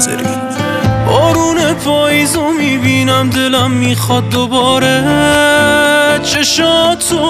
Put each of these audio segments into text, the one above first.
خاطری. بارون پاییزو میبینم دلم میخواد دوباره چشاتو.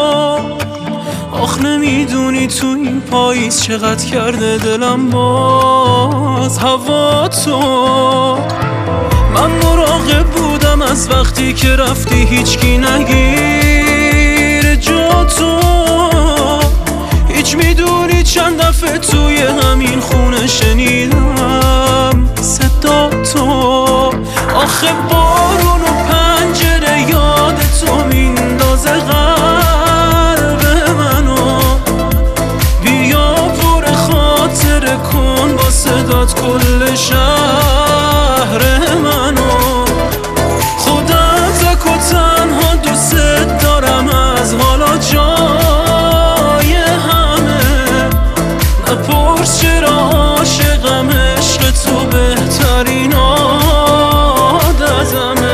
آخ نمیدونی تو این پاییز چقدر کرده دلم باز هوا تو. من مراقب بودم از وقتی که رفتی هیچکی نگیر جا تو. هیچ میدونی چند دفعه توی همین خونه شنیدم صدا تو. آخه بارون و پنجره یاد تو میندازه قلب منو. بیا پر خاطره کن با صدات کل شهر منو. خودم تک و تنها دوست دارم از حالا جای همه. نپرس چرا عاشقم، عشق تو بهترین عادتمه.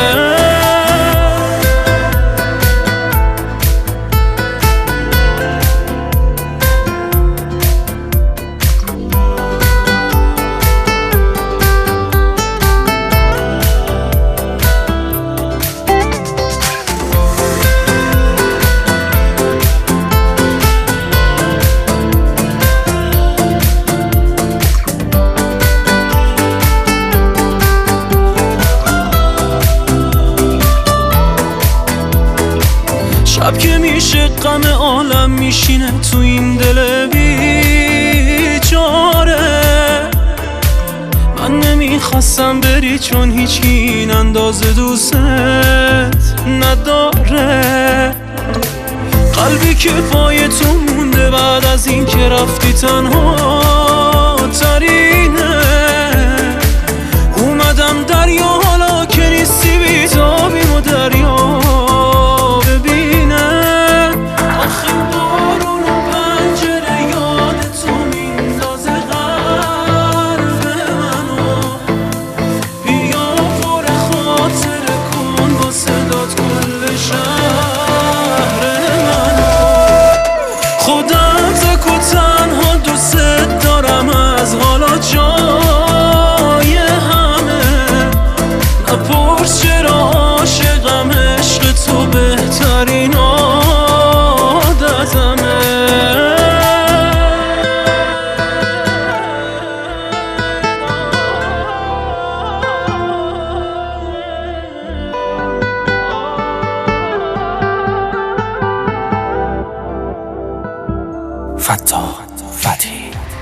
شب که میشه غم عالم میشینه تو این دل بیچاره. من نمیخواستم بری چون هیچکی این اندازه دوست نداره. قلبی که پای تو مونده بعد از این که رفتی تنها ترینه. اومدم دریا حالا که نیستی بیتابیم و دریا بهترین عادتمه. فتاح فتحی